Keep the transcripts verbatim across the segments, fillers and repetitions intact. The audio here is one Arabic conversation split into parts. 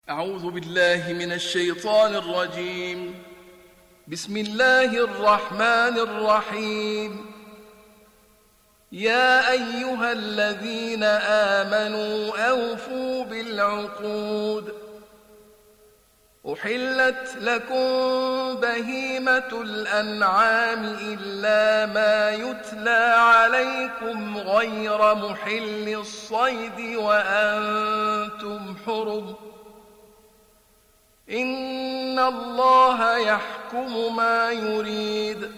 أعوذ بالله من الشيطان الرجيم. بسم الله الرحمن الرحيم. يا أيها الذين آمنوا أوفوا بالعقود. أحلت لكم بهيمة الأنعام إلا ما يتلى عليكم غير محل الصيد وأنتم حرم. إن الله يحكم ما يريد.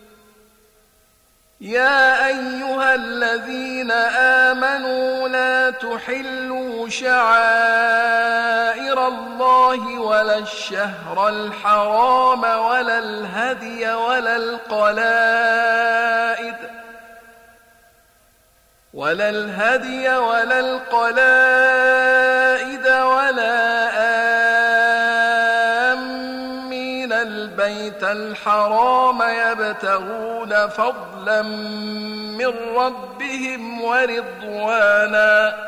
يا أيها الذين آمنوا لا تحلوا شعائر الله ولا الشهر الحرام ولا الهدي ولا القلائد ولا الهدي ولا القلائد ولا البيت الحرام يبتغون فضلا من ربهم ورضوانا.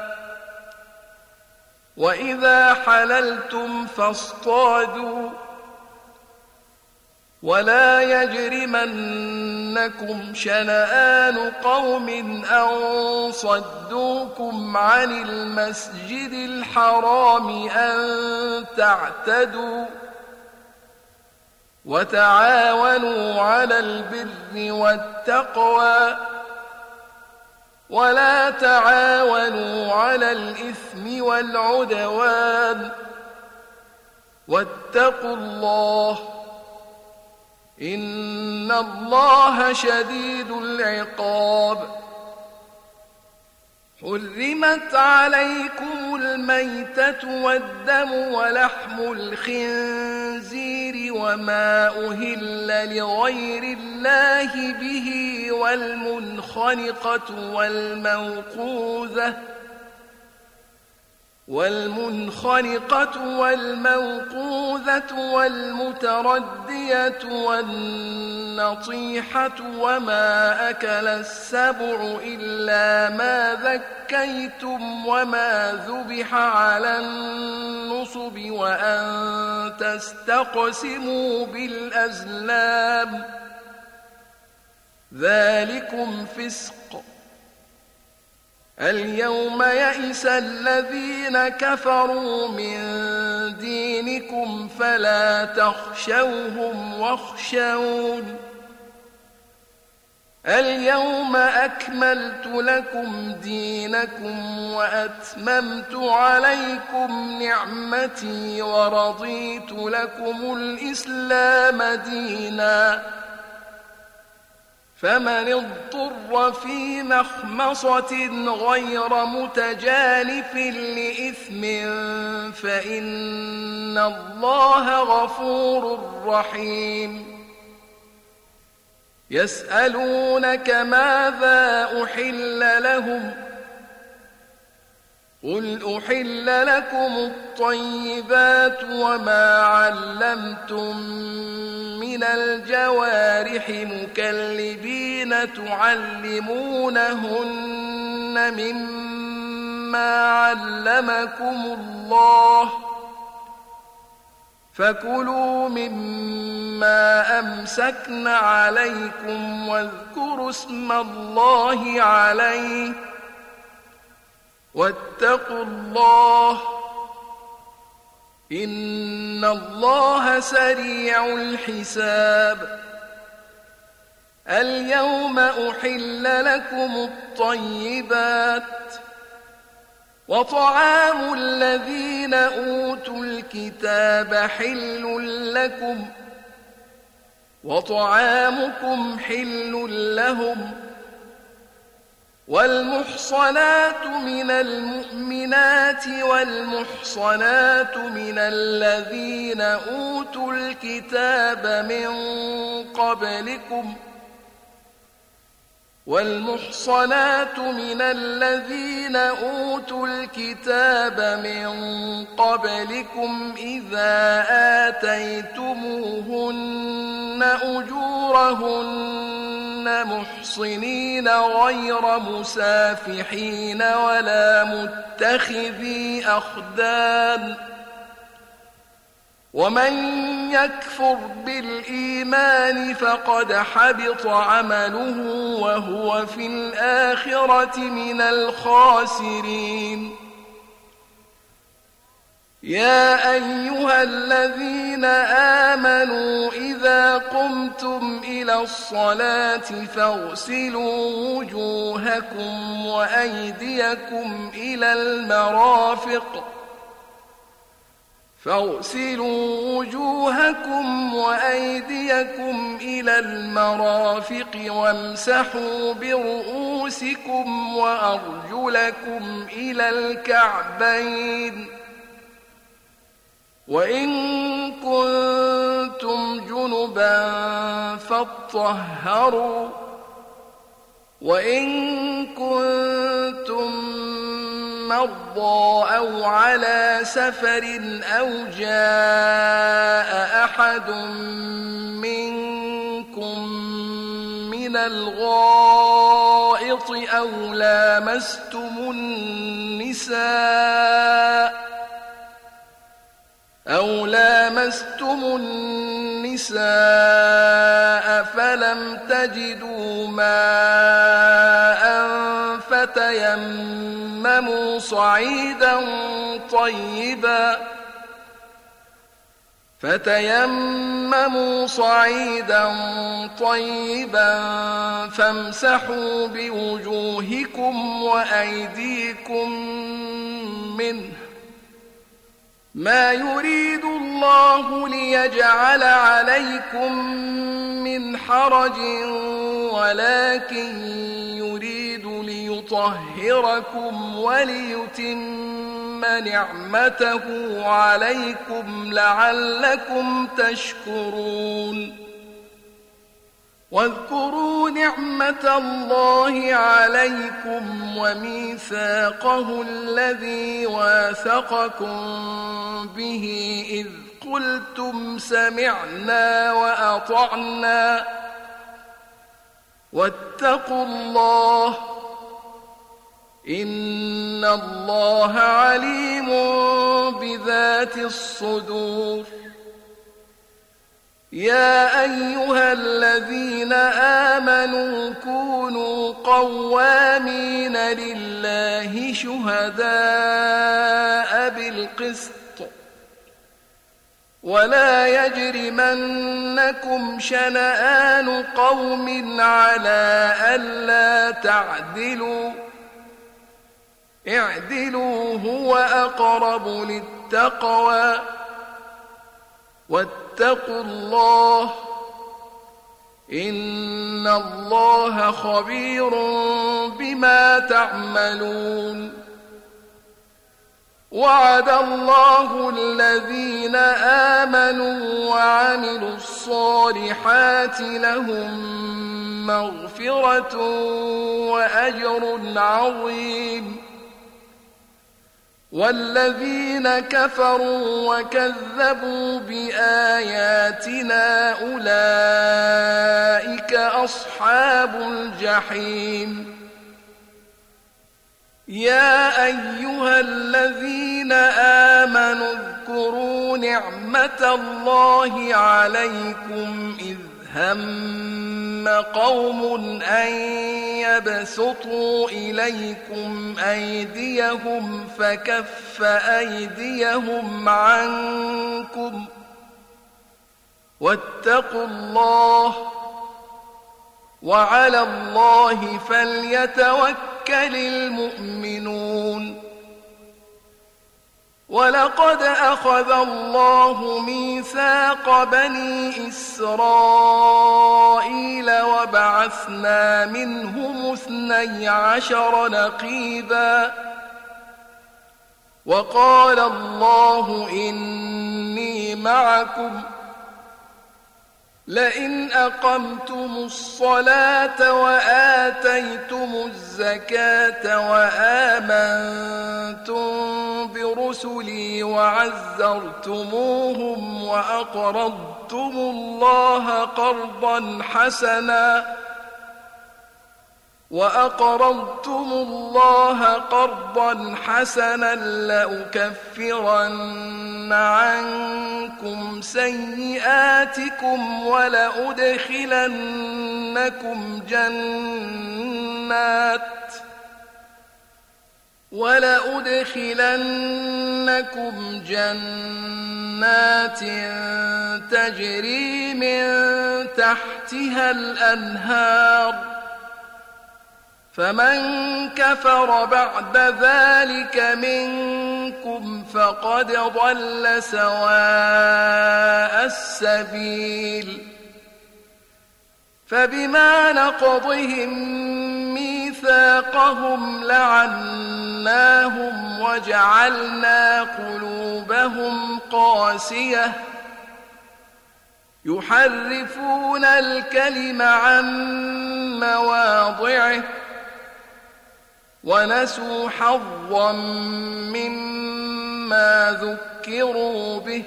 وإذا حللتم فاصطادوا ولا يجرمنكم شنآن قوم أن صدوكم عن المسجد الحرام أن تعتدوا. وتعاونوا على البر والتقوى ولا تعاونوا على الإثم والعدوان. واتقوا الله إن الله شديد العقاب. حرمت عليكم الميتة والدم ولحم الخنزير وما أهل لغير الله به والمنخنقة والموقوذة والمنخنقة والموقوذة والمتردية والنطيحة وما أكل السبع إلا ما ذكيتم وما ذبح على النصب وأن تستقسموا بالأزلام ذلكم فسق. اليوم يئس الذين كفروا من دينكم فلا تخشوهم واخشون. اليوم أكملت لكم دينكم وأتممت عليكم نعمتي ورضيت لكم الإسلام دينا. فمن اضطر في مخمصة غير متجانف لإثم فإن الله غفور رحيم. يسألونك ماذا أحل لهم قل أحل لكم الطيبات وما علمتم من الجوارح مكلبين تعلمونهن مما علمكم الله فكلوا مما أمسكن عليكم واذكروا اسم الله عليه واتقوا الله إن الله سريع الحساب. اليوم أحل لكم الطيبات وطعام الذين أوتوا الكتاب حل لكم وطعامكم حل لهم. والمحصنات من المؤمنات والمحصنات من الذين أوتوا الكتاب من قبلكم والمحصنات من الذين أوتوا الكتاب من قبلكم إذا آتيتموهن أجورهن محصنين غير مسافحين ولا متخذي أخدان ومن يكفر بالإيمان فقد حبط عمله وهو في الآخرة من الخاسرين. يا أيها الذين آمنوا إذا قمتم إلى الصلاة فاغسلوا وجوهكم وأيديكم إلى المرافق فاغسلوا وجوهكم وأيديكم إلى المرافق وامسحوا برؤوسكم وأرجلكم إلى الكعبين وإن كنتم جنبا فاطهروا وإن كنتم مرضى أو على سفر أو جاء أحد منكم من الغائط أو لامستم النساء أو لامستم النساء فلم تجدوا ماء فتيمموا صعيدا طيبا فتيمموا صعيدا طيبا فامسحوا بوجوهكم وأيديكم منه ما يريد الله ليجعل عليكم من حرج ولكن يريد ليطهركم وليتم نعمته عليكم لعلكم تشكرون. واذكروا نعمة الله عليكم وميثاقه الذي واثقكم به إذ قلتم سمعنا وأطعنا واتقوا الله إن الله عليم بذات الصدور. يا أيها الذين آمنوا كونوا قوامين لله شهداء بالقسط ولا يجرمنكم شنآن قوم على ألا تعدلوا اعدلوا هو أقرب للتقوى واتقوا الله إن الله خبير بما تعملون. وعد الله الذين آمنوا وعملوا الصالحات لهم مغفرة وأجر عظيم. والذين كفروا وكذبوا بآياتنا أولئك أصحاب الجحيم. يا أيها الذين آمنوا اذكروا نعمة الله عليكم إذ هم قوم أن يبسطوا إليكم أيديهم فكف أيديهم عنكم واتقوا الله وعلى الله فليتوكل المؤمنون. ولقد أخذ الله ميثاق بني إسرائيل وبعثنا منهم اثني عشر نقيبا وقال الله إني معكم لئن أقمتم الصلاة وآتيتم الزكاة وآمنتم برسلي وعزرتموهم وأقرضتم الله قرضا حسنا وأقرضتم الله قرضا حسنا لأكفرن عنكم عنكم سيئاتكم ولأدخلنكم جنات ولأدخلنكم جنات تجري من تحتها الأنهار فمن كفر بعد ذلك منكم فقد ضل سواء السبيل فبما نقضهم ميثاقهم لعناهم وجعلنا قلوبهم قاسية يحرفون الكلم عن مواضعه ونسوا حظا مما ذكروا به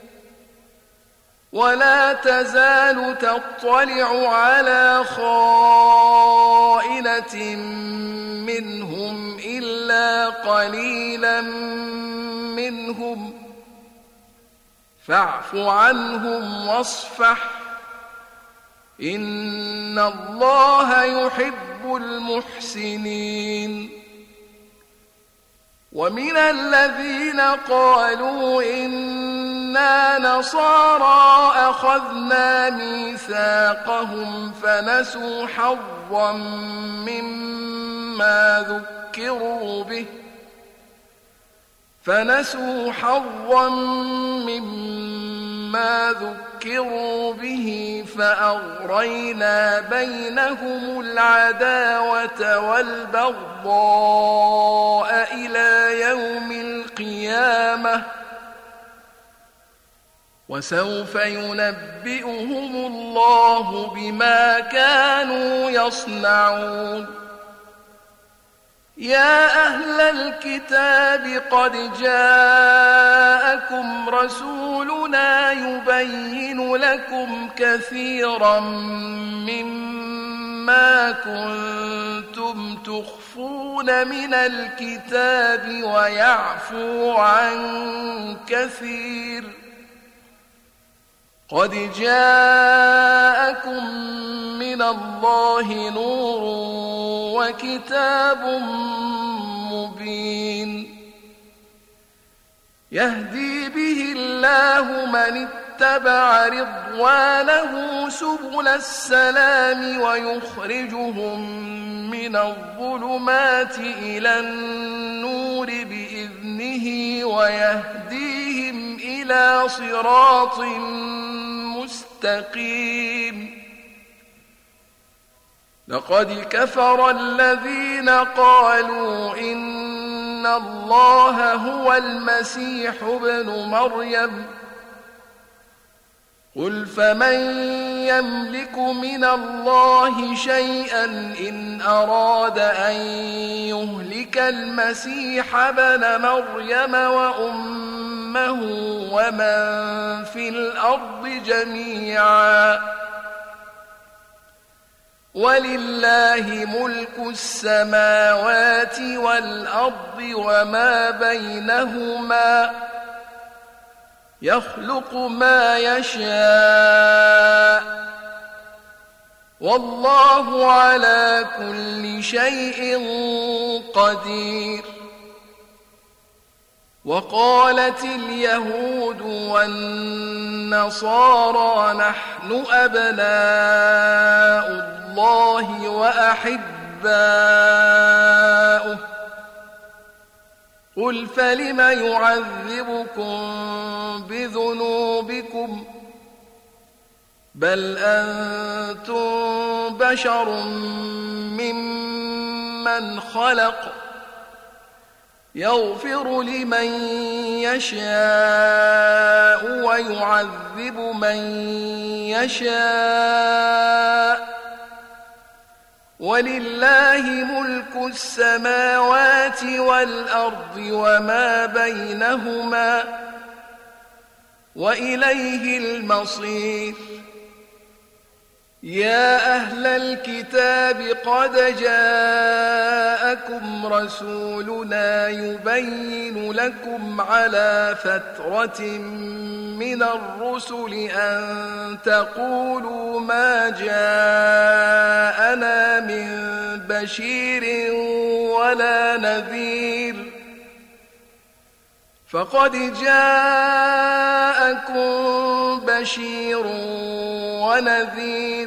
ولا تزال تطلع على خائنة منهم إلا قليلا منهم فاعف عنهم واصفح إن الله يحب المحسنين ومن الذين قالوا إنا نصارى أخذنا ميثاقهم فنسوا حظا مما ذكروا به فنسوا حظا مما ذكروا به فأغرينا بينهم العداوة والبغضاء إلى يوم القيامة وسوف ينبئهم الله بما كانوا يصنعون يا أهل الكتاب قد جاءكم رسولنا يبين لكم كثيرا مما كنتم تخفون من الكتاب ويعفو عن كثير قد جاءكم من الله نور وكتاب مبين يهدي به الله من اتبع رضوانه سبل السلام ويخرجهم من الظلمات إلى النور بإذنه ويهديهم إلى صراط مستقيم لقد كفر الذين قالوا إن الله هو المسيح ابن مريم قل فمن يملك من الله شيئا إن أراد أن يهلك المسيح ابن مريم وأمه ومن في الأرض جميعا ولله ملك السماوات والأرض وما بينهما يخلق ما يشاء والله على كل شيء قدير وقالت اليهود والنصارى نحن أبناء الله وأحباؤه قل فلم يعذبكم بذنوبكم بل أنتم بشر ممن خلق يغفر لمن يشاء ويعذب من يشاء ولله ملك السماوات والأرض وما بينهما وإليه المصير يا أهل الكتاب قد جاءكم رسولنا يبين لكم على فترة من الرسل أن تقولوا ما جاءنا من بشير ولا نذير فقد جاءكم بشير ونذير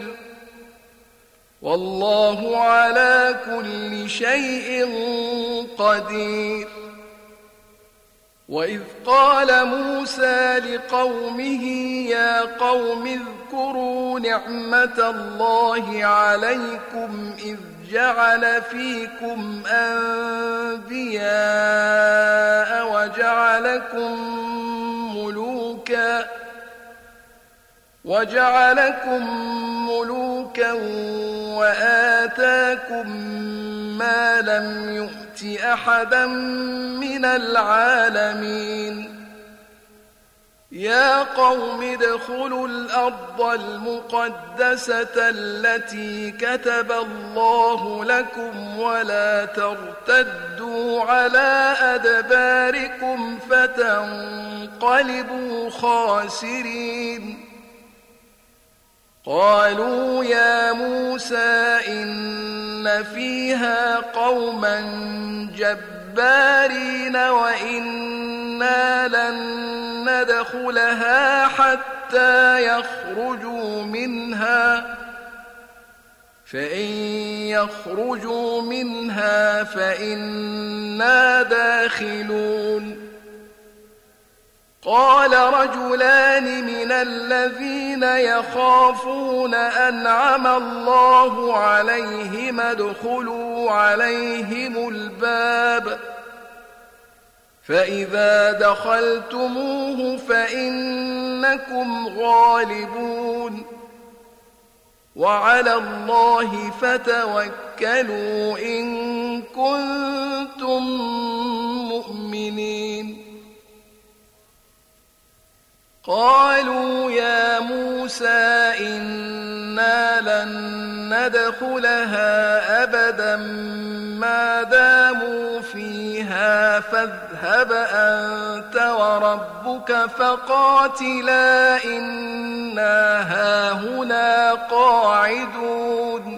والله على كل شيء قدير. وإذ قال موسى لقومه يا قوم اذكروا نعمة الله عليكم إذ جعل فيكم أنبياء وجعلكم ملوكا وجعلكم ملوكا وآتاكم ما لم يؤت أحدا من العالمين. يا قوم ادخلوا الأرض المقدسة التي كتب الله لكم ولا ترتدوا على أدباركم فتنقلبوا خاسرين. قالوا يا موسى إن فيها قوما جبارين وإنا لن ندخلها حتى يخرجوا منها فإن يخرجوا منها فإنا داخلون. قال رجلان من الذين يخافون أنعم الله عليهم ادخلوا عليهم الباب فإذا دخلتموه فإنكم غالبون وعلى الله فتوكلوا إن كنتم مؤمنين. قالوا يا موسى إنا لن ندخلها أبدا ما داموا فيها فاذهب أنت وربك فقاتلا إنا هاهنا قاعدون.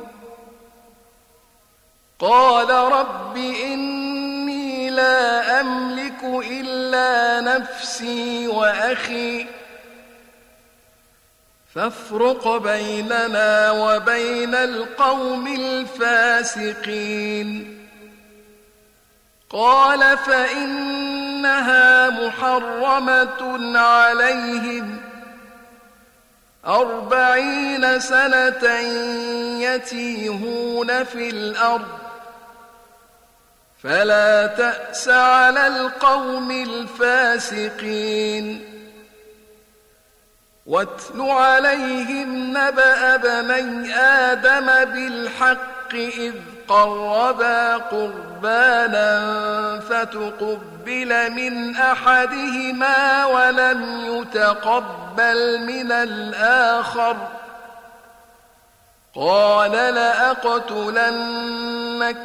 قال رب إني لا أملك إلا نفسي وأخي فافرق بيننا وبين القوم الفاسقين. قال فإنها محرمة عليهم أربعين سنة يتيهون في الأرض فلا تأس على القوم الفاسقين. واتل عليهم نبأ بني آدم بالحق إذ قربا قربانا فتقبل من أحدهما ولم يتقبل من الآخر قال لأقتلنك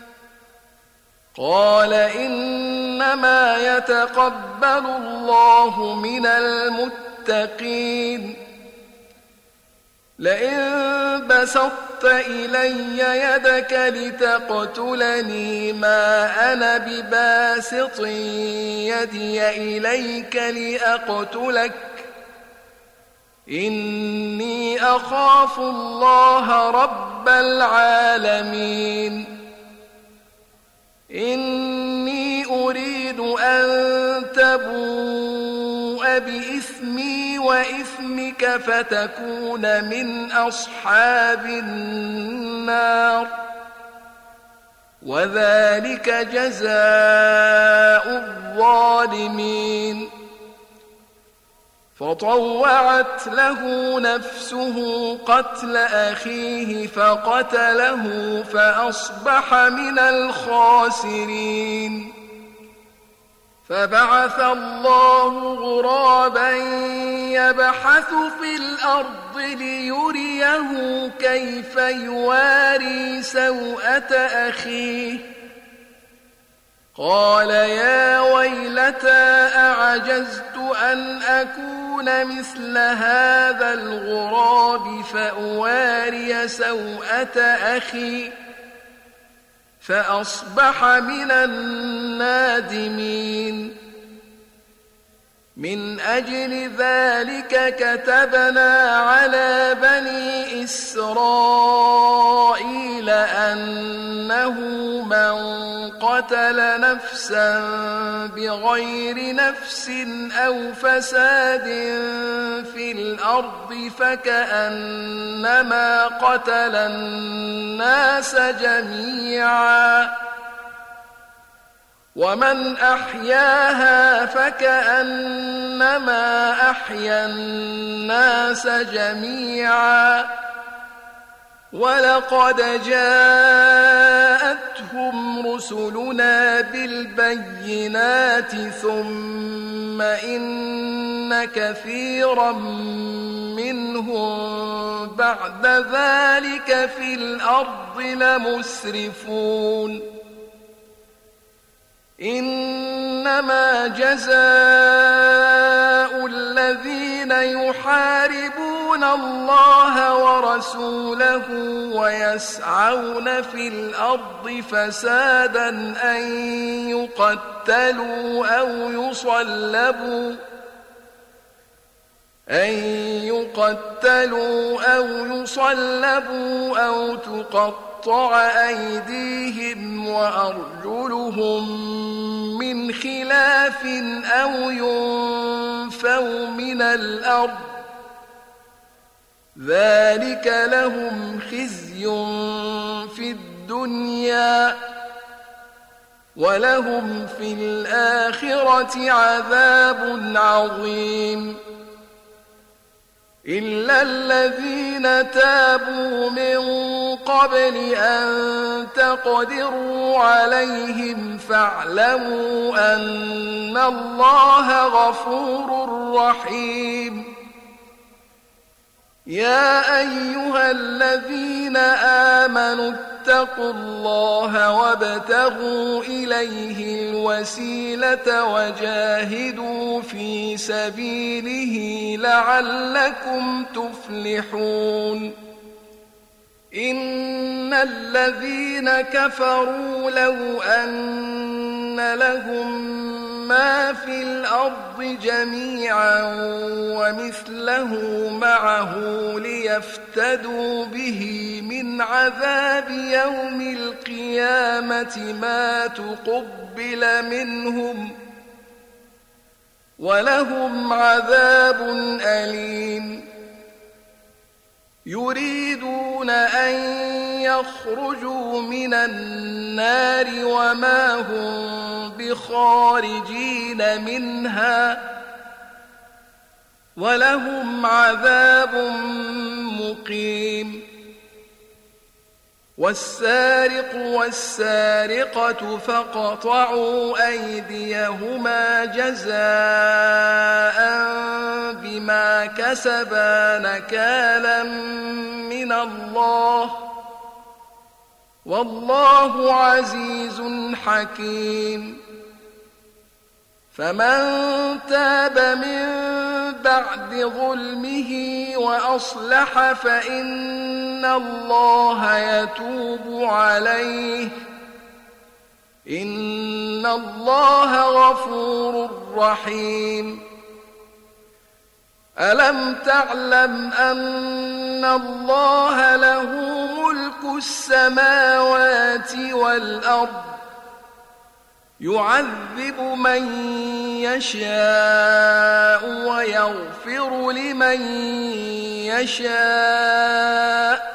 قال إنما يتقبل الله من المتقين. لئن بسطت إلي يدك لتقتلني ما أنا بباسط يدي إليك لأقتلك إني أخاف الله رب العالمين. إني أريد أن تبوء بإثمي وإثمك فتكون من أصحاب النار وذلك جزاء الظالمين. فطوعت له نفسه قتل أخيه فقتله فأصبح من الخاسرين. فبعث الله غرابا يبحث في الأرض ليريه كيف يواري سوءة أخيه قال يا ويلتى أعجزت أن أكون مثل هذا الغراب فأواري سوءة أخي فأصبح من النادمين من أجل ذلك كتبنا على بني إسرائيل أنه من قتل نفسا بغير نفس أو فساد في الأرض فكأنما قتل الناس جميعا ومن أحياها فكأنما أحيا الناس جميعا ولقد جاءتهم رسلنا بالبينات ثم إن كثيرا منهم بعد ذلك في الأرض لمسرفون إنما جزاء الذين يحاربون الله ورسوله ويسعون في الأرض فسادا أن يقتلوا أو يصلبوا أن يقتلوا أو يصلبوا أو تقطع أيديهم وأرجلهم من خلاف أو ينفوا من الأرض ذلك لهم خزي في الدنيا ولهم في الآخرة عذاب عظيم إلا الذين تابوا من قبل أن تقدروا عليهم فاعلموا أن الله غفور رحيم يا أيها الذين آمنوا اتقوا الله وابتغوا إليه الوسيلة وجاهدوا في سبيله لعلكم تفلحون إن الذين كفروا لو أن لهم ما في الأرض جميعا ومثله معه ليفتدوا به من عذاب يوم القيامة ما تقبل منهم ولهم عذاب أليم يريدون أن يخرجوا من النار وما هم بخارجين منها ولهم عذاب مقيم والسارق والسارقة فاقطعوا أيديهما جزاء بما كسبا نكالا من الله والله عزيز حكيم فمن تاب من بعد ظلمه وأصلح فإن الله يتوب عليه إن الله غفور رحيم ألم تعلم أن الله له ملك السماوات والأرض يعذب من يشاء ويغفر لمن يشاء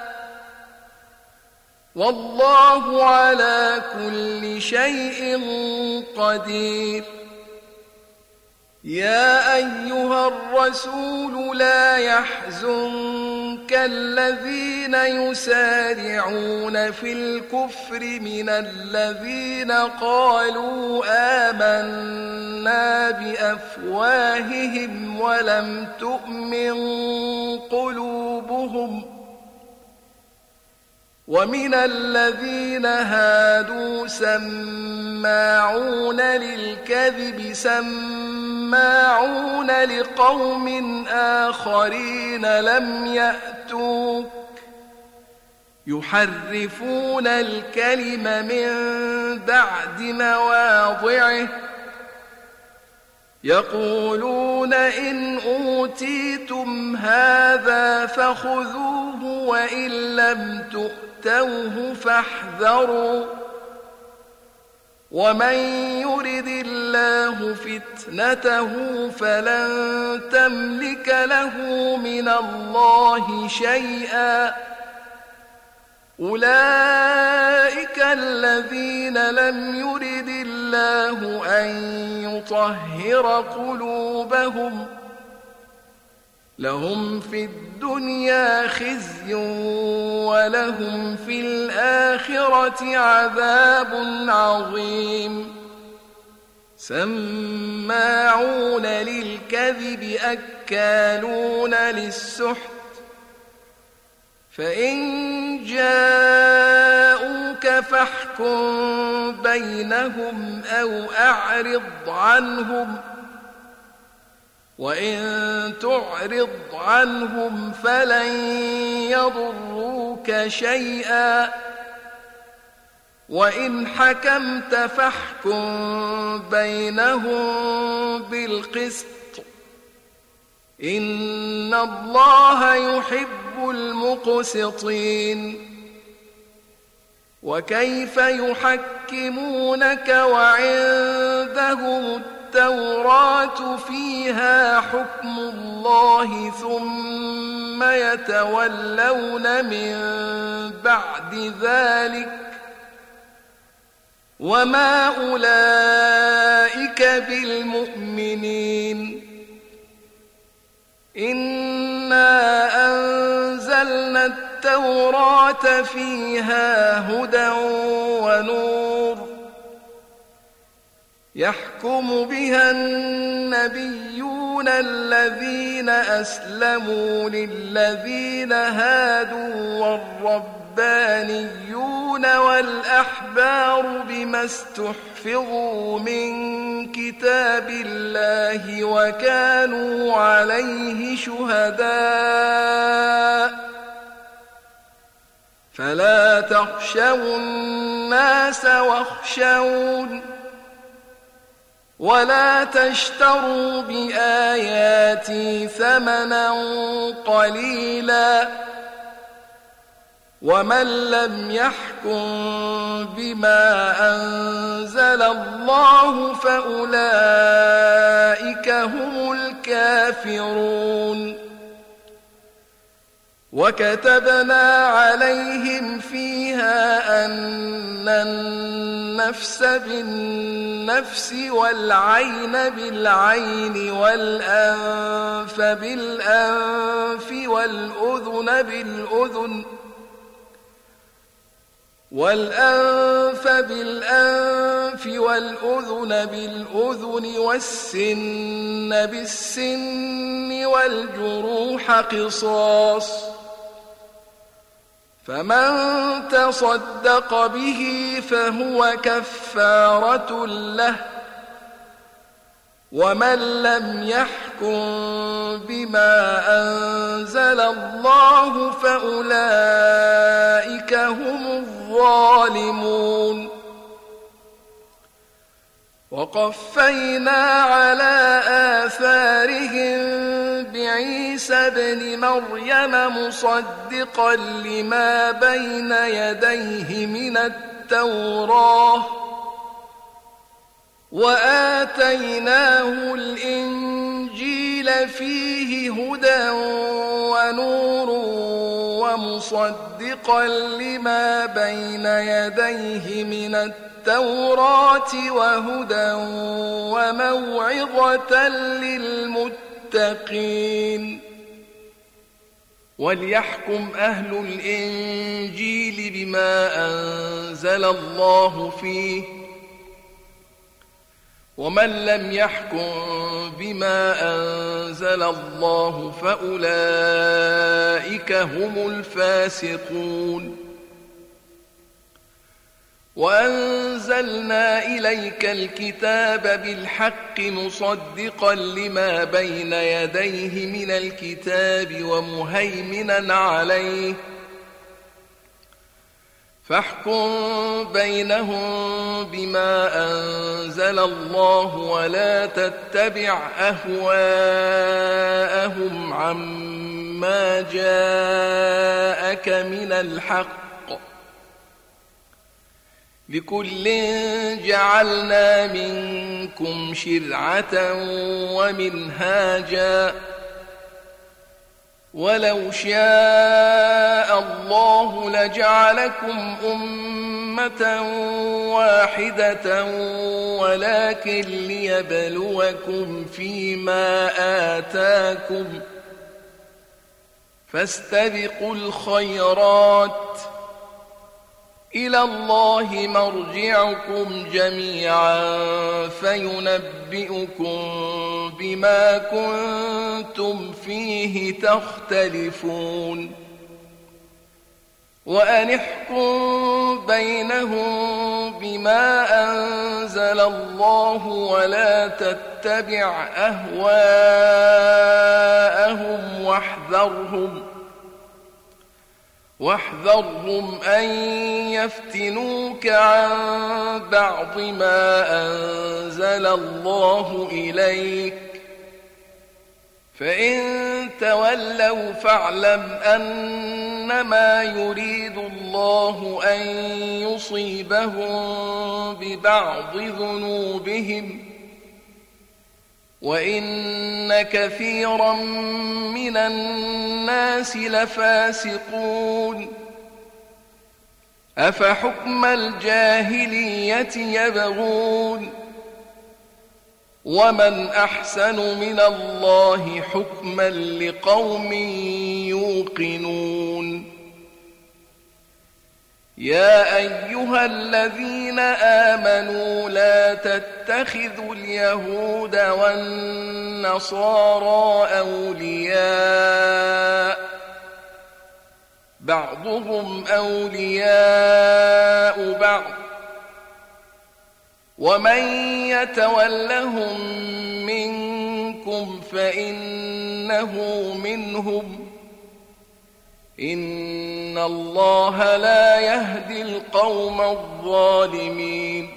والله على كل شيء قدير يا أيها الرسول لا يحزنك كالذين يسارعون في الكفر من الذين قالوا آمنا بأفواههم ولم تؤمن قلوبهم ومن الذين هادوا سماعون للكذب سماعون لقوم آخرين لم يأتوك يحرفون الكلم من بعد مواضعه يقولون إن أوتيتم هذا فخذوه وإن لم تؤتوه فاحذروا ومن يرد الله فتنته فلن تملك له من الله شيئا أولئك الذين لم يرد الله أن يطهر قلوبهم لهم في الدنيا خزي ولهم في الآخرة عذاب عظيم سماعون للكذب أكالون للسحت فإن جاءوك فاحكم بينهم أو أعرض عنهم وإن تعرض عنهم فلن يضروك شيئا وإن حكمت فاحكم بينهم بالقسط إن الله يحب المقسطين وكيف يحكمونك وعندهم التوراة فيها حكم الله ثم يتولون من بعد ذلك وما أولئك بالمؤمنين إنا أنزلنا التوراة فيها هدى ونور يحكم بها النبيون الذين أسلموا للذين هادوا والربانيون والأحبار بما استحفظوا من كتاب الله وكانوا عليه شهداء فلا تخشوا الناس واخشون ولا تشتروا بآياتي ثمنا قليلا ومن لم يحكم بما أنزل الله فأولئك هم الكافرون وكتبنا عليهم فيها أن النفس بالنفس والعين بالعين والأنف بالأنف والأذن بالأذن والأنف بالأنف والأذن بالأذن والسن بالسن والجروح قصاص فمن تصدق به فهو كفارة له ومن لم يحكم بما أنزل الله فأولئك هم الظالمون وقفينا على آثارهم بعيسى ابن مريم مصدقا لما بين يديه من التوراة وآتيناه الإنجيل فيه هدى ونور ومصدقا لما بين يديه من التوراة وهدى وموعظة للمتقين وليحكم أهل الإنجيل بما أنزل الله فيه ومن لم يحكم بما أنزل الله فأولئك هم الفاسقون. وأنزلنا إليك الكتاب بالحق مصدقا لما بين يديه من الكتاب ومهيمنا عليه فاحكم بينهم بما أنزل الله ولا تتبع أهواءهم عما جاءك من الحق لكل جعلنا منكم شرعة ومنهاجا ولو شاء الله لجعلكم أمة واحدة ولكن ليبلوكم فيما آتاكم فاستبقوا الخيرات إلى الله مرجعكم جميعا فينبئكم بما كنتم فيه تختلفون. وأن احكم بينهم بما أنزل الله ولا تتبع أهواءهم واحذرهم واحذرهم أن يفتنوك عن بعض ما أنزل الله إليك فإن تولوا فاعلم أنما يريد الله أن يصيبهم ببعض ذنوبهم وإن كثيرا من الناس لفاسقون. أفحكم الجاهلية يبغون ومن أحسن من الله حكما لقوم يوقنون. يا أيها الذين آمنوا لا تتخذوا اليهود والنصارى أولياء بعضهم أولياء بعض ومن يتولهم منكم فإنه منهم إن الله لا يهدي القوم الظالمين.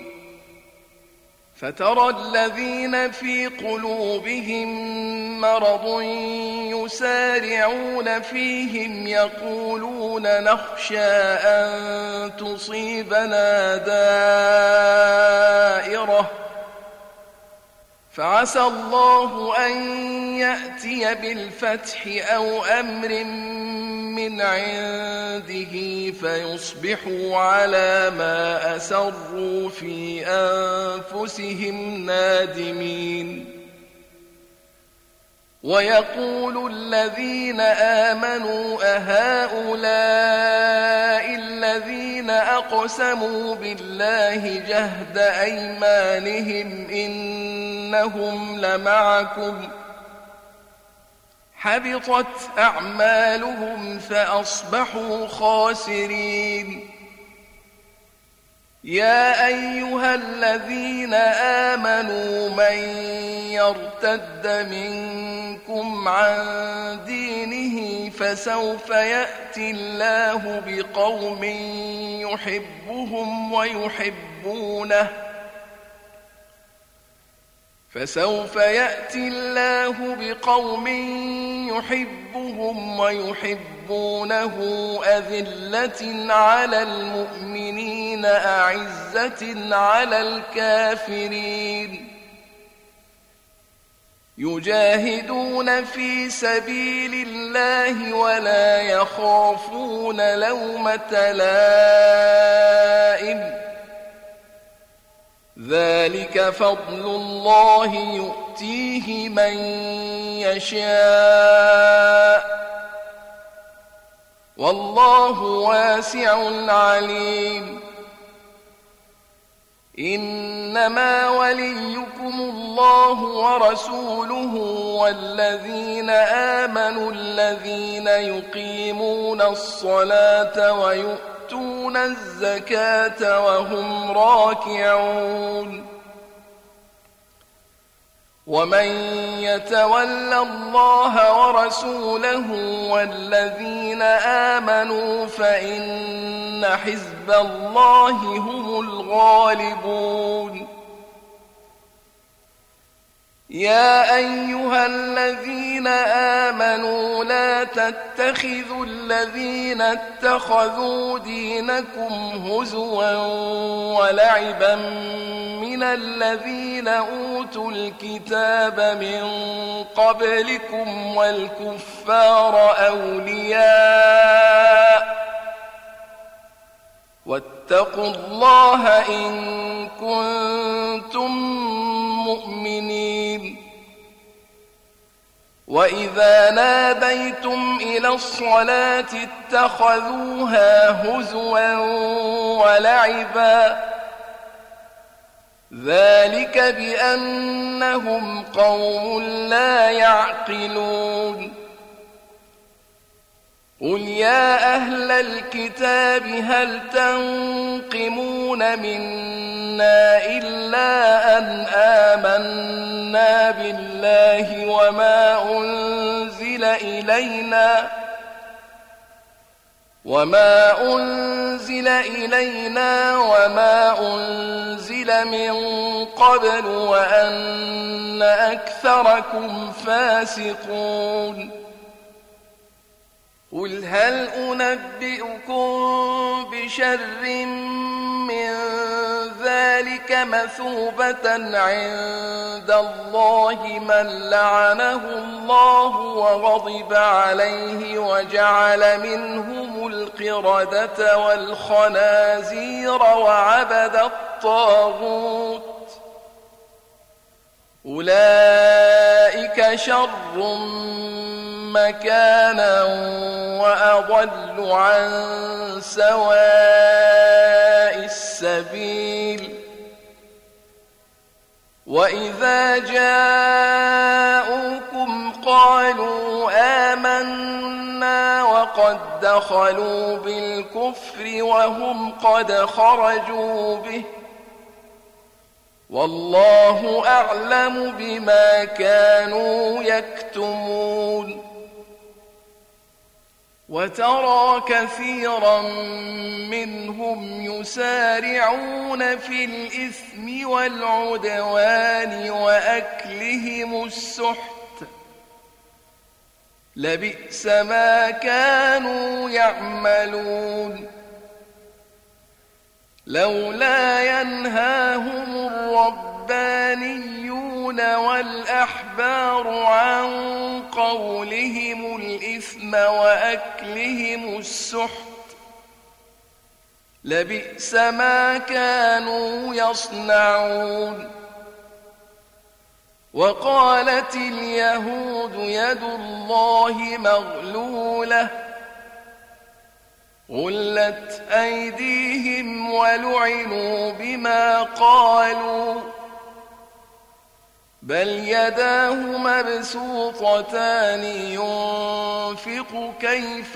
فترى الذين في قلوبهم مرض يسارعون فيهم يقولون نخشى أن تصيبنا دائرة فعسى الله أن يأتي بالفتح أو أمر من عنده فيصبحوا على ما أسروا في أنفسهم نادمين. ويقول الذين آمنوا أهؤلاء الذين أقسموا بالله جهد أيمانهم إنهم لمعكم حبطت أعمالهم فأصبحوا خاسرين. يا أيها الذين آمنوا من يرتد منكم عن دينه فسوف يأتي الله بقوم يحبهم ويحبونه فسوف يأتي الله بقوم يحبهم ويحبونه أذلة على المؤمنين أعزة على الكافرين يجاهدون في سبيل الله ولا يخافون لومة لائم ذلك فضل الله يؤتيه من يشاء والله واسع عليم. إنما وليكم الله ورسوله والذين آمنوا الذين يقيمون الصلاة ويؤتون الزكاة وهم راكعون. ومن يتول الله ورسوله والذين آمنوا فإن حزب الله هم الغالبون. يا أيها الذين آمنوا لا تتخذوا الذين اتخذوا دينكم هزوا ولعبا من الذين أوتوا الكتاب من قبلكم والكفار أولياء واتقوا الله إن كنتم مؤمنين. وإذا ناديتم إلى الصلاة اتخذوها هزوا ولعبا ذلك بأنهم قوم لا يعقلون. قل يا أهل الكتاب هل تنقمون منا إلا أن آمنا بالله وما أنزل إلينا وما أنزل إلينا وما أنزل من قبل وأن أكثركم فاسقون. قل هل أنبئكم بشر من ذلك مثوبة عند الله من لعنه الله وغضب عليه وجعل منهم القردة والخنازير وعبد الطاغوت أولئك شر مكانا وأضل عن سواء السبيل. وإذا جاءوكم قالوا آمنا وقد دخلوا بالكفر وهم قد خرجوا به والله أعلم بما كانوا يكتمون. وترى كثيرا منهم يسارعون في الإثم والعدوان وأكلهم السحت لبئس ما كانوا يعملون. لولا ينهاهم الربانيون والأحبار عن قولهم الإثم وأكلهم السحت لبئس ما كانوا يصنعون. وقالت اليهود يد الله مغلولة غلت أيديهم ولعنوا بما قالوا بل يداه مبسوطتان ينفق كيف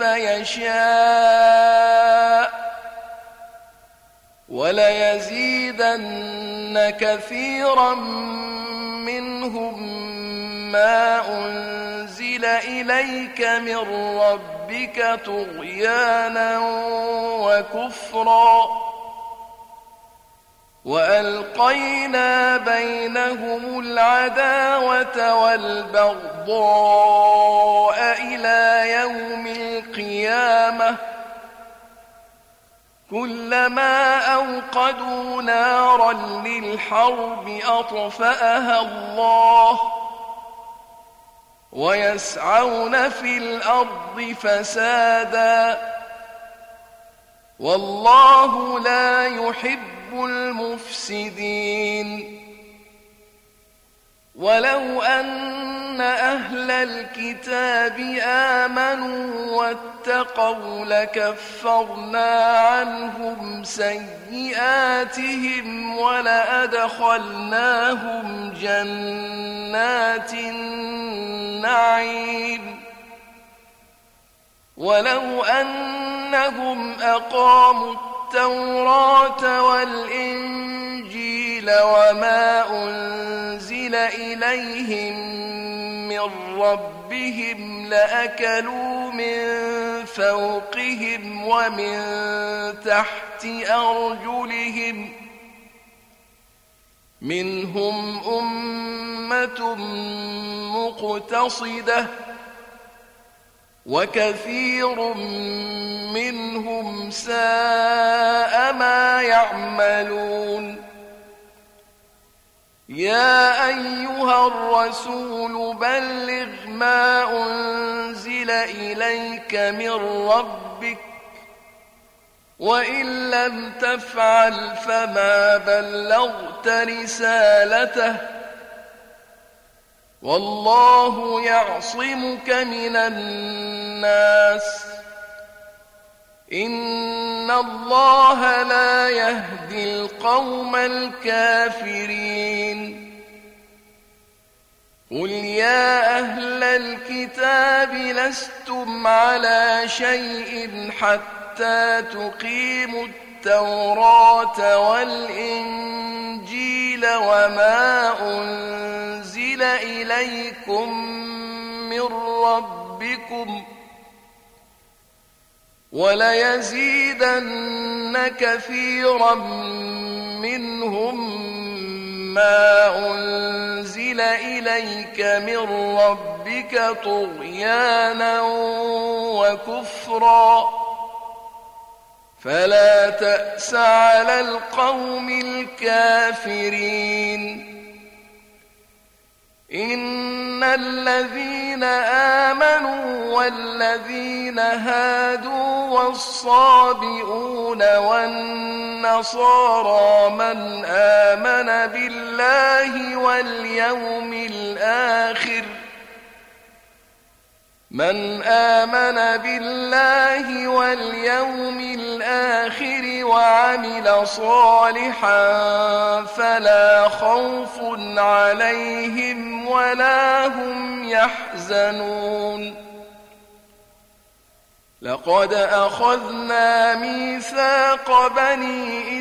يشاء وليزيدن كثيرا منهم ما أنزل إليك من ربك طغيانا وكفرا وألقينا بينهم العداوة والبغضاء إلى يوم القيامة كلما أوقدوا نارا للحرب أطفأها الله ويسعون في الأرض فسادا والله لا يحب المفسدين. ولو أن أهل الكتاب آمنوا واتقوا لكفرنا عنهم سيئاتهم ولأدخلناهم جنات النعيم ولو أنهم أقاموا التوراة والإنجيل وما أنزل إليهم من ربهم لأكلوا من فوقهم ومن تحت أرجلهم منهم أمة مقتصدة وكثير منهم ساء ما يعملون يا أيها الرسول بلغ ما أنزل إليك من ربك وإن لم تفعل فما بلغت رسالته والله يعصمك من الناس إن الله لا يهدي القوم الكافرين قل يا أهل الكتاب لستم على شيء حتى تقيموا التوراة والإنجيل وما أنزل إليكم من ربكم وليزيدن كثيرا منهم ما أنزل إليك من ربك طغيانا وكفرا فلا تأس على القوم الكافرين إن الذين آمنوا والذين هادوا والصابئون والنصارى من آمن بالله واليوم الآخر من آمن بالله واليوم الآخر وعمل صالحا فلا خوف عليهم ولا هم يحزنون لقد أخذنا ميثاق بني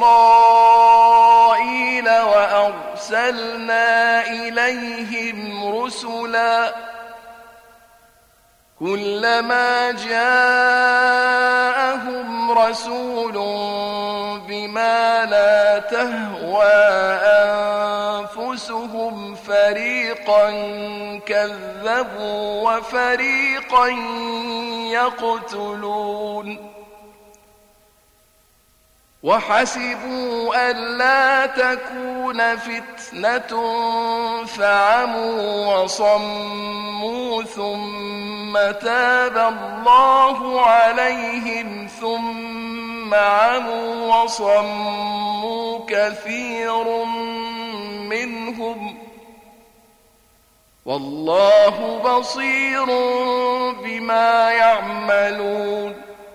إسرائيل وأرسلنا إليهم رسلا كلما جاءهم رسول بما لا تهوى أنفسهم فريقا كذبوا وفريقا يقتلون وحسبوا ألا تكون فتنة فعموا وصموا ثم تاب الله عليهم ثم عموا وصموا كثير منهم والله بصير بما يعملون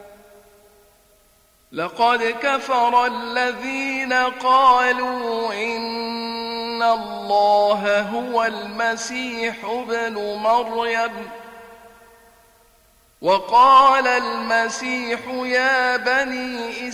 لقد كفر الذين قالوا إن الله هو المسيح ابن مريم وقال المسيح يا بني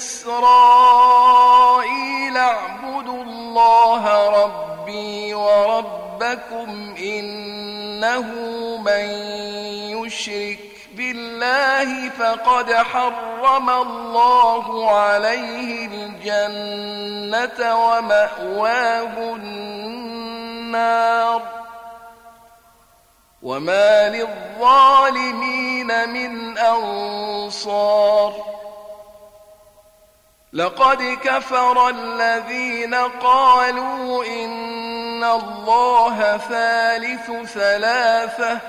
إسرائيل اعبدوا الله ربي وربكم إنه من يشرك بالله فقد حرم الله عليه الجنة ومأواه النار وما للظالمين من أنصار لقد كفر الذين قالوا إن الله ثالث ثلاثة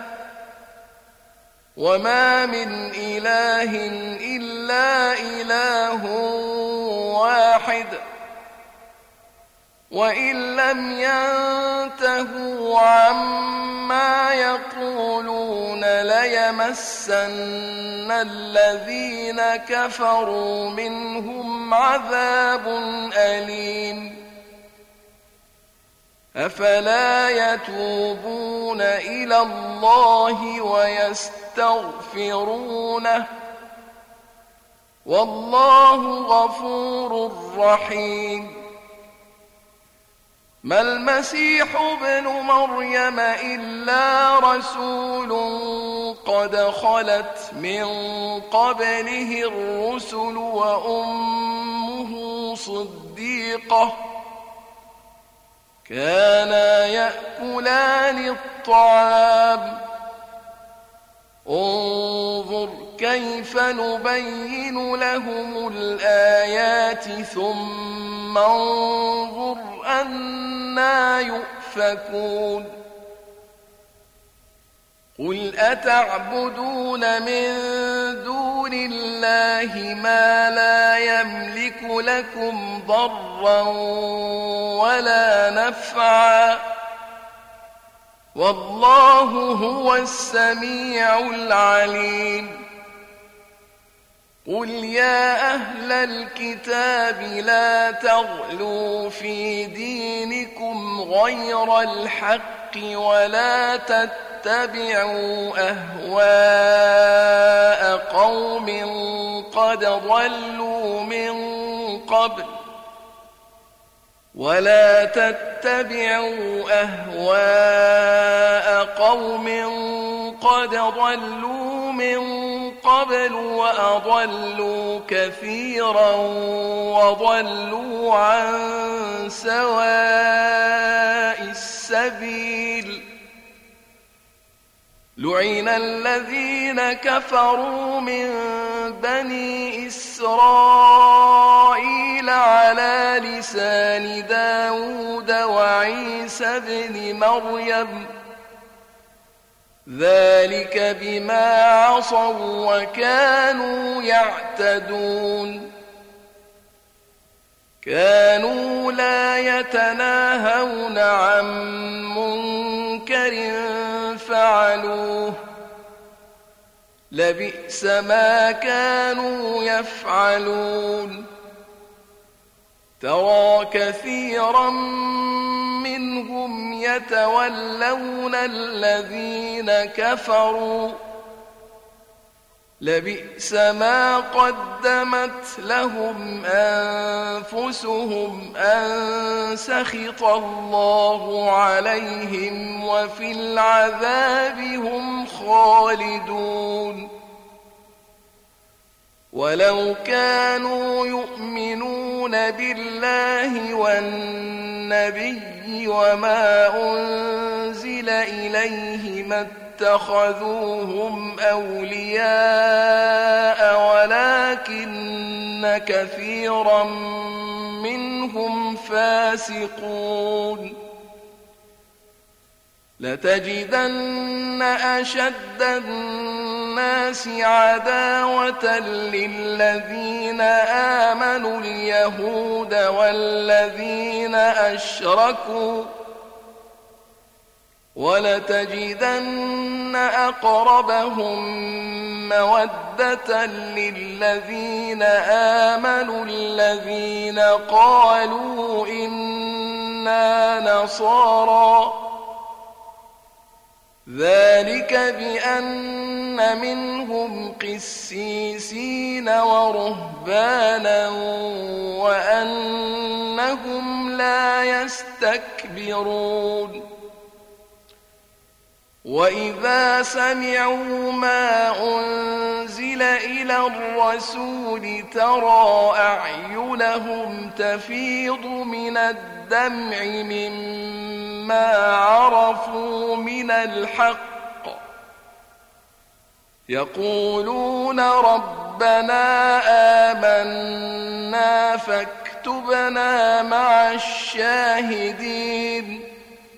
وما من إله إلا إله واحد وإن لم ينتهوا عما يقولون ليمسن الذين كفروا منهم عذاب أليم أفلا يتوبون إلى الله ويستغفرونه والله غفور رحيم ما المسيح ابن مريم إلا رسول قد خلت من قبله الرسل وأمه صديقة كانا يأكلان الطعام انظر كيف نبين لهم الآيات ثم انظر أنى يؤفكون قل أتعبدون من دون الله ما لا يملك لكم ضرا ولا نفعا والله هو السميع العليم قل يا أهل الكتاب لا تغلوا في دينكم غير الحق ولا تتبعوا أهواء قوم قد ضلوا من قبل ولا تتبعوا أهواء قوم قد ضلوا من قبل وأضلوا كثيرا وضلوا عن سواء السبيل لعن الذين كفروا من بني إسرائيل على لسان داود وعيسى بن مريم ذلك بما عصوا وكانوا يعتدون كانوا لا يتناهون عن منكر فعلوه لبئس ما كانوا يفعلون ترى كثيرا منهم يتولون الذين كفروا لبئس ما قدمت لهم أنفسهم أن سخط الله عليهم وفي العذاب هم خالدون ولو كانوا يؤمنون بالله والنبي وما أنزل إليه ما اتخذوهم أولياء ولكن كثيرا منهم فاسقون لتجدن أشد الناس عداوة للذين آمنوا اليهود والذين أشركوا ولتجدن أقربهم مودة للذين آمنوا الذين قالوا إنا نصارى ذلك بأن منهم قسيسين ورهبانا وأنهم لا يستكبرون وإذا سمعوا ما أنزل إلى الرسول ترى أعينهم تفيض من الدمع مما عرفوا من الحق يقولون ربنا آمنا فاكتبنا مع الشاهدين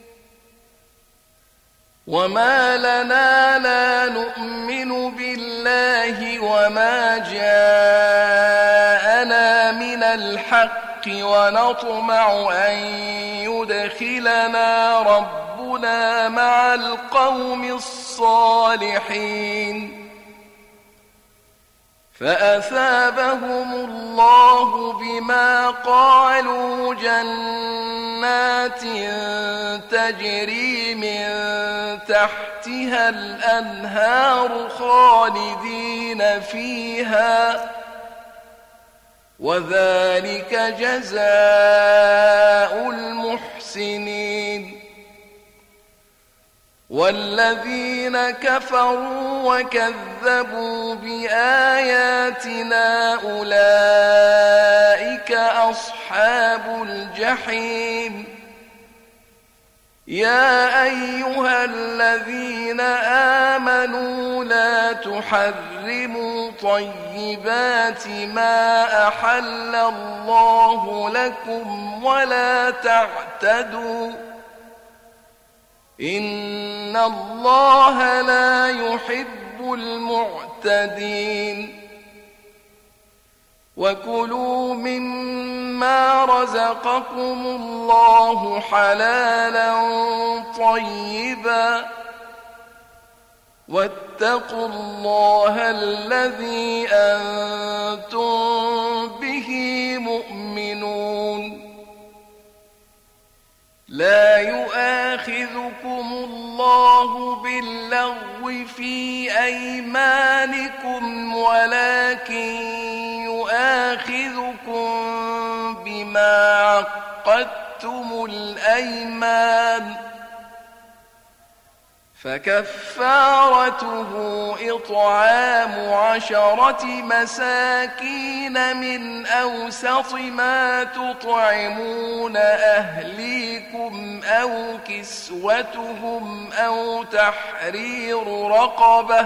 وما لنا لا نؤمن بالله وما جاءنا من الحق ونطمع أن يدخلنا ربنا مع القوم الصالحين فأثابهم الله بما قالوا جنات تجري من تحتها الأنهار خالدين فيها وذلك جزاء المحسنين والذين كفروا وكذبوا بآياتنا أولئك أصحاب الجحيم يا أيها الذين آمنوا لا تحرموا طيبات ما أحل الله لكم ولا تعتدوا إن الله لا يحب المعتدين وكلوا مما رزقكم الله حلالا طيبا واتقوا الله الذي أنتم به مؤمنون لا يؤاخذكم الله باللغو في أيمانكم ولكن يؤاخذكم بما عقدتم الأيمان فكفارته إطعام عشرة مساكين من أوسط ما تطعمون أهليكم أو كسوتهم أو تحرير رقبة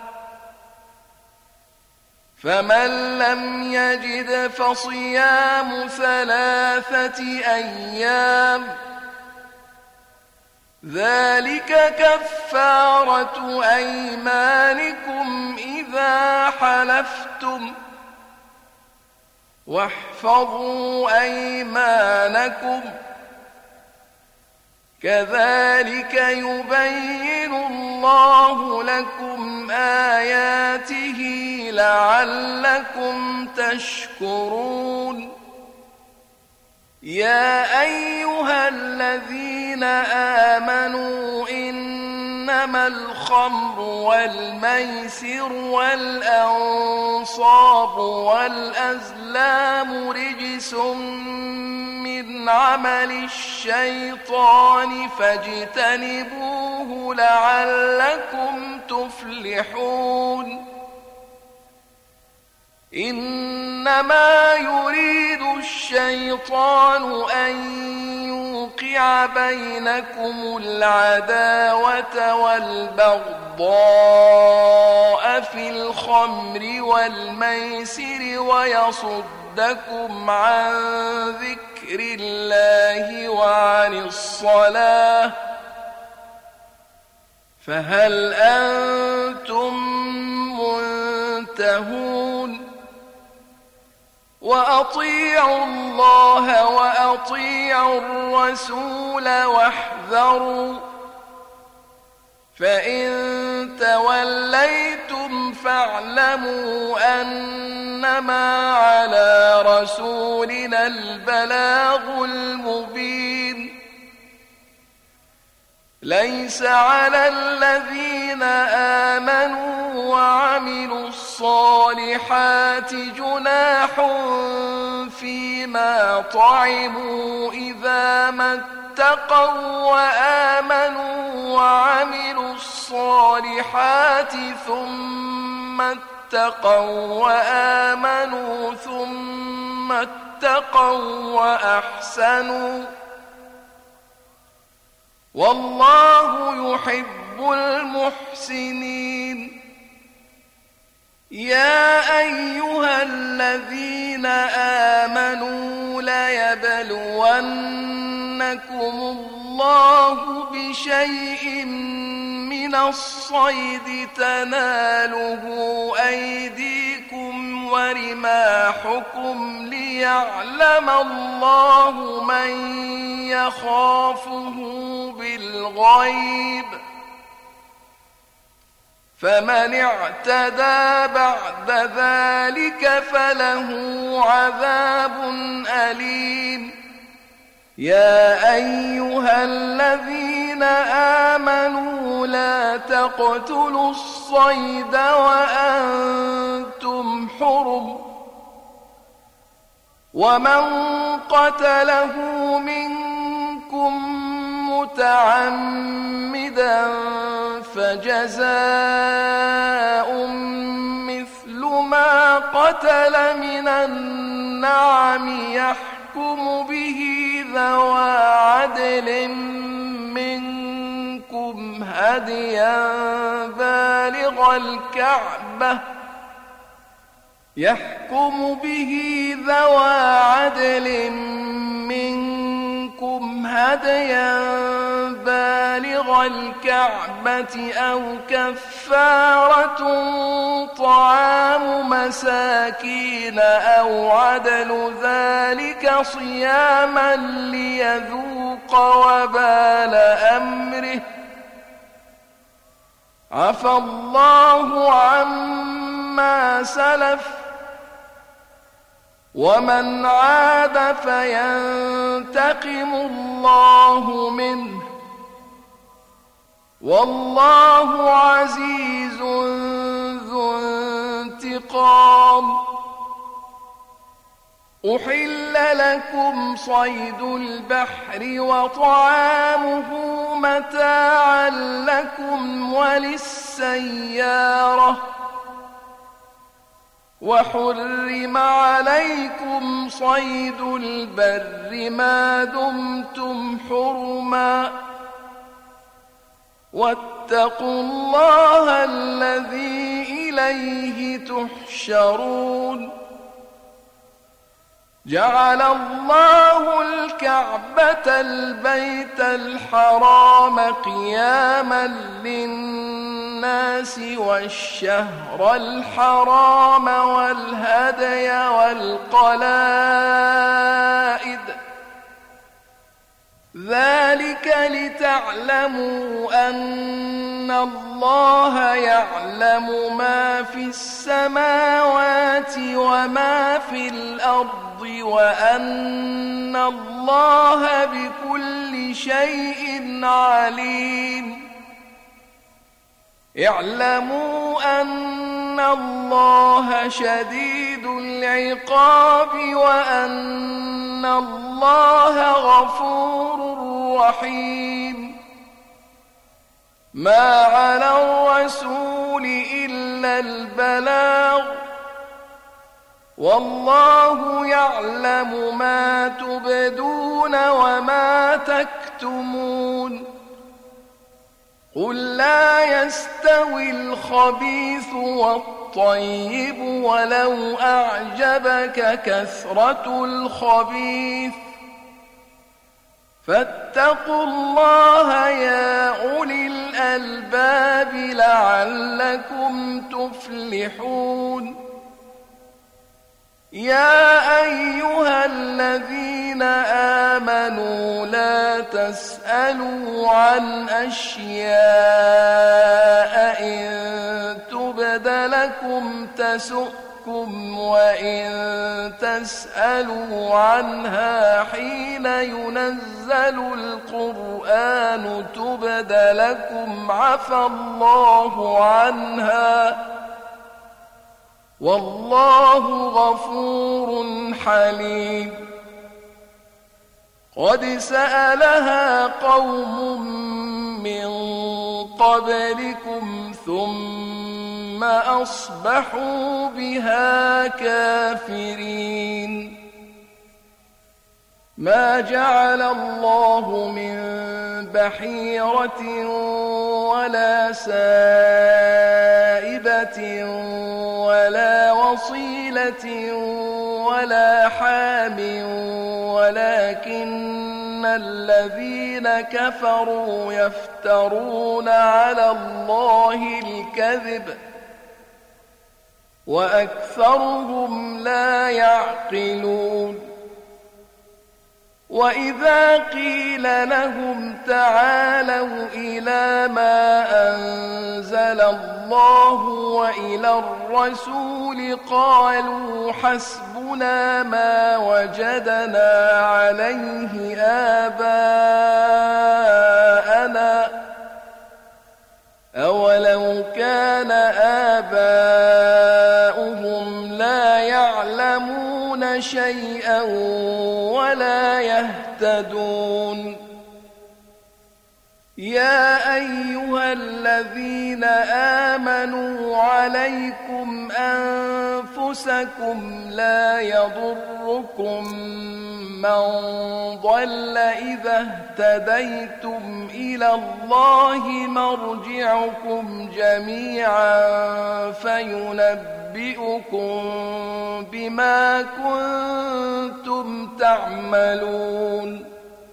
فمن لم يجد فصيام ثلاثة أيام ذلك كفارة أيمانكم إذا حلفتم واحفظوا أيمانكم كذلك يبين الله لكم آياته لعلكم تشكرون يا أيها الذين آمنوا إنما الخمر والميسر والأنصاب والأزلام رجس من عمل الشيطان فاجتنبوه لعلكم تفلحون إنما يريد الشيطان أن يوقع بينكم العداوة والبغضاء في الخمر والميسر ويصدكم عن ذكر الله وعن الصلاة فهل أنتم منتهون وأطيعوا الله وأطيعوا الرسول واحذروا فإن توليتم فاعلموا أنما على رسولنا البلاغ المبين ليس على الذين آمنوا وعملوا الصالحات جناح فيما طعموا إذا ما اتقوا وآمنوا وعملوا الصالحات ثم اتقوا وآمنوا ثم اتقوا وأحسنوا والله يحب المحسنين يا أيها الذين آمنوا ليبلونكم الله بشيء من الصيد تناله أيديكم بأيديكم ورماحكم ليعلم الله من يخافه بالغيب فمن اعتدى بعد ذلك فله عذاب أليم يا أيها الذين آمنوا لا تقتلوا الصيد وأنتم حرم ومن قتله منكم متعمدا فجزاء مثل ما قتل من النعم يحكم به ذوى عدل منكم هديا بالغ الكعبة يحكم به ذوى عدل منكم هديا بالغ الكعبة أو كفارة طعام مساكين أو عدل ذلك صياما ليذوق وبال أمره عفى الله عما سلف ومن عاد فينتقم الله منه والله عزيز ذو انتقام أحل لكم صيد البحر وطعامه متاعا لكم وللسيارة وحرم عليكم صيد البر ما دمتم حرما واتقوا الله الذي إليه تحشرون جعل الله الكعبة البيت الحرام قياما للناس والشهر الحرام والهدي والقلائد ذلك لتعلموا أن الله يعلم ما في السماوات وما في الأرض وأن الله بكل شيء عليم اعلموا أن الله شديد العقاب وأن الله غفور رحيم ما على الرسول إلا البلاغ والله يعلم ما تبدون وما تكتمون قل لا يستوي الخبيث والطيب ولو أعجبك كثرة الخبيث فاتقوا الله يا أولي الألباب لعلكم تفلحون يا أيها الذين آمنوا لا تسألوا عن أشياء إن تبد لكم تسؤكم وإن تسألوا عنها حين ينزل القرآن تبد لكم عفى الله عنها والله غفور حليم قد سألها قوم من قبلكم ثم أصبحوا بها كافرين ما جعل الله من بحيرة ولا سائبة ولا وصيلة ولا حام ولكن الذين كفروا يفترون على الله الكذب وأكثرهم لا يعقلون وإذا قيل لهم تعالوا إلى ما أنزل الله وإلى الرسول قالوا حسبنا ما وجدنا عليه آباءنا أولو كان آباؤهم لا يعلمون شيئا ولا يهتدون يا أيها الذين آمنوا عليكم أنفسكم لا يضركم من ضل إذا اهتديتم إلى الله مرجعكم جميعا فينبئكم بما كنتم تعملون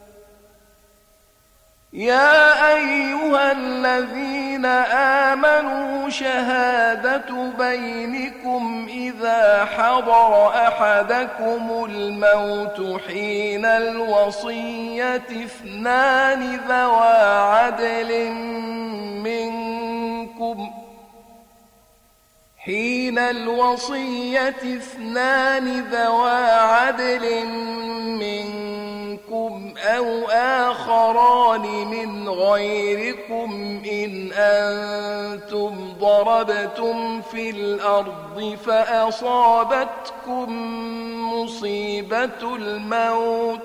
يا أيها الذين آمنوا شهادة بينكم إذا حضر أحدكم الموت حين الوصية اثنان ذوى عدل منكم حين الوصية اثنان ذوى عدل منكم أو آخران من غيركم إن أنتم ضربتم في الأرض فأصابتكم مصيبة الموت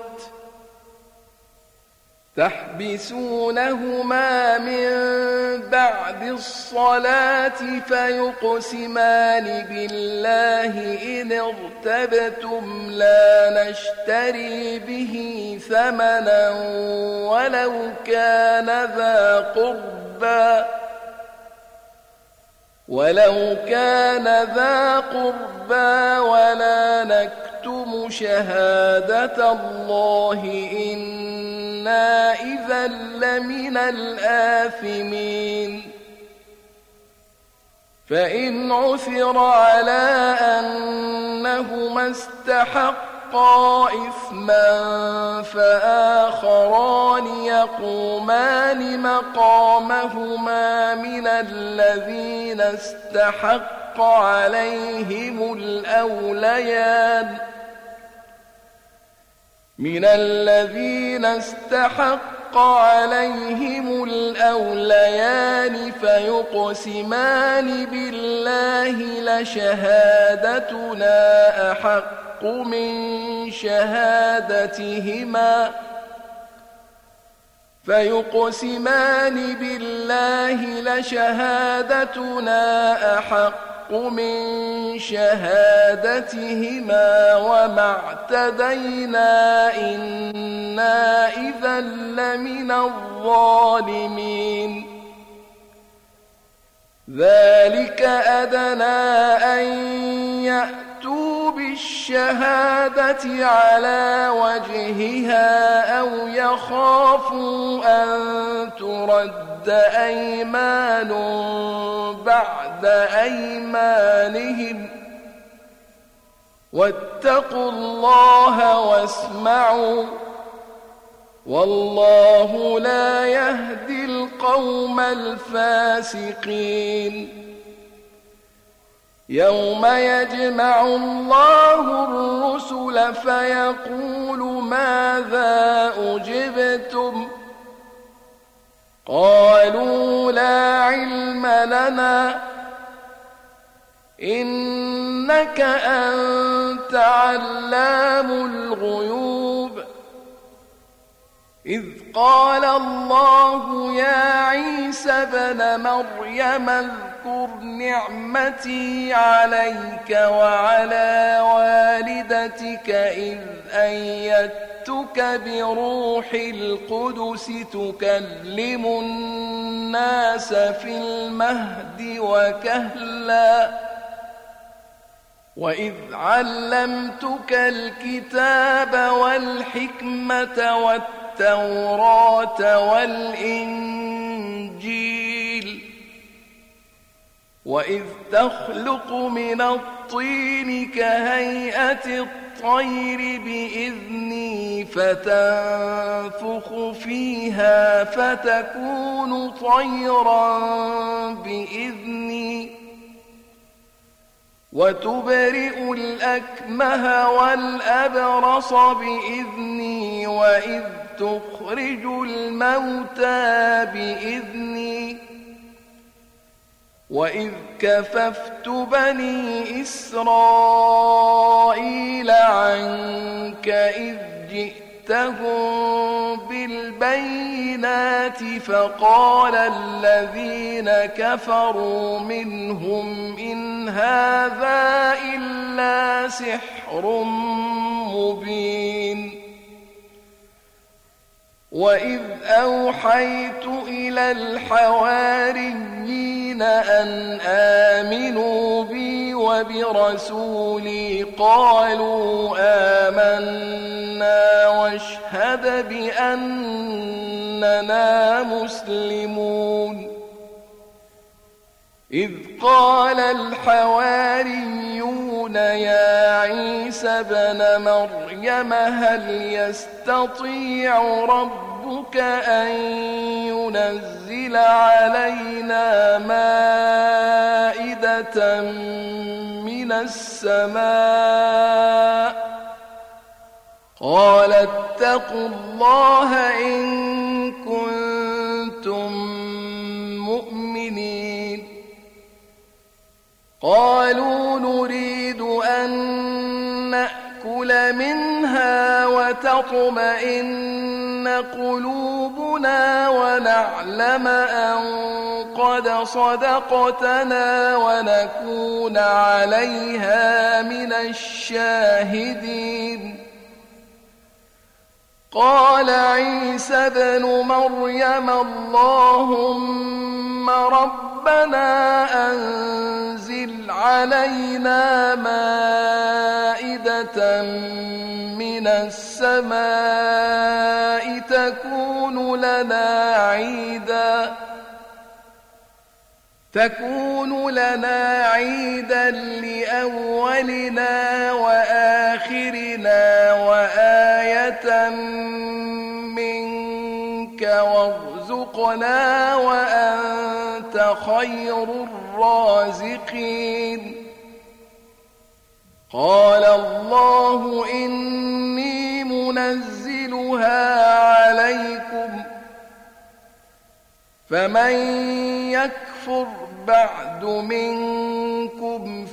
تحبسونهما من بعد الصلاة فيقسمان بالله إن ارتبتم لا نشتري به ثمنا ولو كان ذا قربى ولو كان ذا قربى ولا نكتم شهادة الله إنا إذا لمن الآثمين فإن عثر على أنهما استحقا إثما فآخران يقومان مقامهما من الذين استحق عليهم الأوليان من الذين استحق عليهم الأوليان فيقسمان بالله لشهادتنا أحق من شهادتهما فيقسمان بالله لشهادتنا أحق من شهادتهما وما اعتدينا إنا إذا لمن الظالمين ذلك أدنى أن يأتوا بالشهادة على وجهها أو يخافوا أن ترد أيمان بعد أيمانهم واتقوا الله واسمعوا والله لا يهدي القوم الفاسقين يوم يجمع الله الرسل فيقول ماذا أجبتم قالوا لا علم لنا إنك أنت علام الغيوب إذ قال الله يا عيسى ابن مريم اذكر نعمتي عليك وعلى والدتك إذ أيدتك بروح القدس تكلم الناس في المهد وكهلا وإذ علمتك الكتاب والحكمة والتوراة والإنجيل وإذ تخلق من الطين كهيئة الطير بإذني فتنفخ فيها فتكون طيرا بإذني وتبرئ الأكمه والأبرص بإذني وإذ تخرج الموتى بإذني وإذ كففت بني إسرائيل عنك إذ جئتهم بالبينات فقال الذين كفروا منهم إن هذا إلا سحر مبين وإذ أوحيت إلى الحواريين أن آمنوا بي وبرسولي قالوا آمنا واشهد بأننا مسلمون إذ قال الحواريون يا عيسى ابن مريم هل يستطيع ربك أن ينزل علينا مائدة من السماء قال اتقوا الله إن كنتم مؤمنين قالوا نريد أن نأكل منها وتطمئن قلوبنا ونعلم أن قد صدقتنا ونكون عليها من الشاهدين قال عيسى ابن مريم اللهم ربنا أنزل علينا مائدة من السماء تكون لنا عيدا تكون لنا عيدا لأولنا وآخرنا وآية منك وارزقنا وأنت خير الرازقين قال الله إني منزلها عليكم فمن يكفر بعد منكم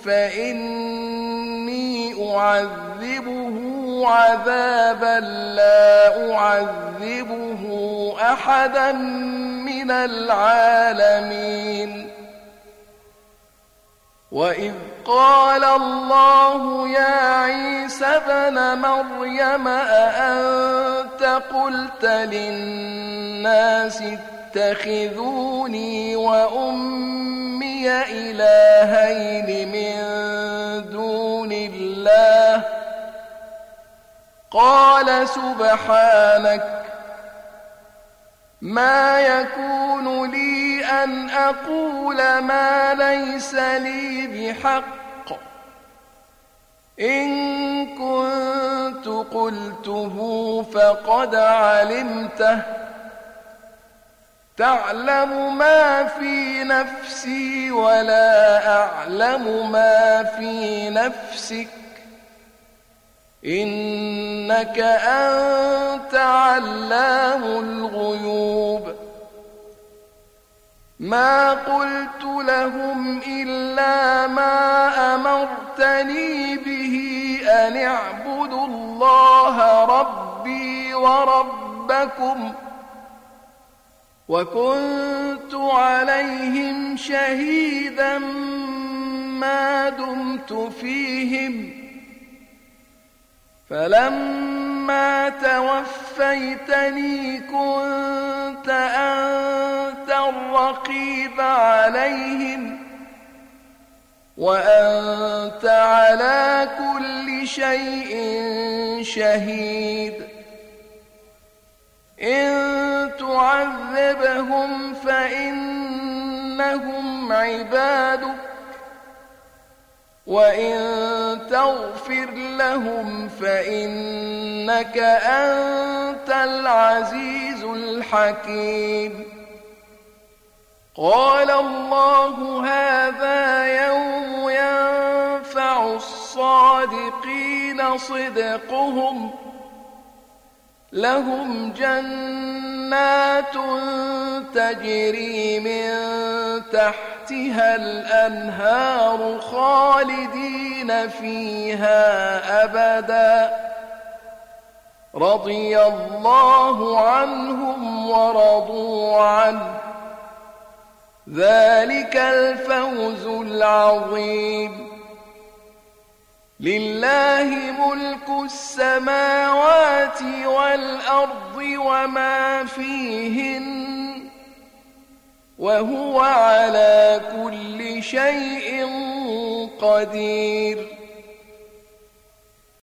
فإني أعذبه عذابا لا أعذبه أحدا من العالمين وإذ قال الله يا عيسى ابن مريم أأنت قلت للناس اتخذوني وأمي إلهين من دون الله قال سبحانك ما يكون لي أن أقول ما ليس لي بحق إن كنت قلته فقد علمته تعلم ما في نفسي ولا أعلم ما في نفسك إنك أنت علام الغيوب ما قلت لهم إلا ما أمرتني به أن اعبدوا الله ربي وربكم وكنت عليهم شهيدا ما دمت فيهم فلما توفيتني كنت أنت الرقيب عليهم وأنت على كل شيء شهيد إن تعذبهم فإنهم عبادك وإن تغفر لهم فإنك أنت العزيز الحكيم قال الله هذا يوم ينفع الصادقين صدقهم لهم جنات تجري من تحتها الأنهار خالدين فيها أبدا رضي الله عنهم ورضوا عنه ذلك الفوز العظيم لله ملك السماوات والأرض وما فيهن وهو على كل شيء قدير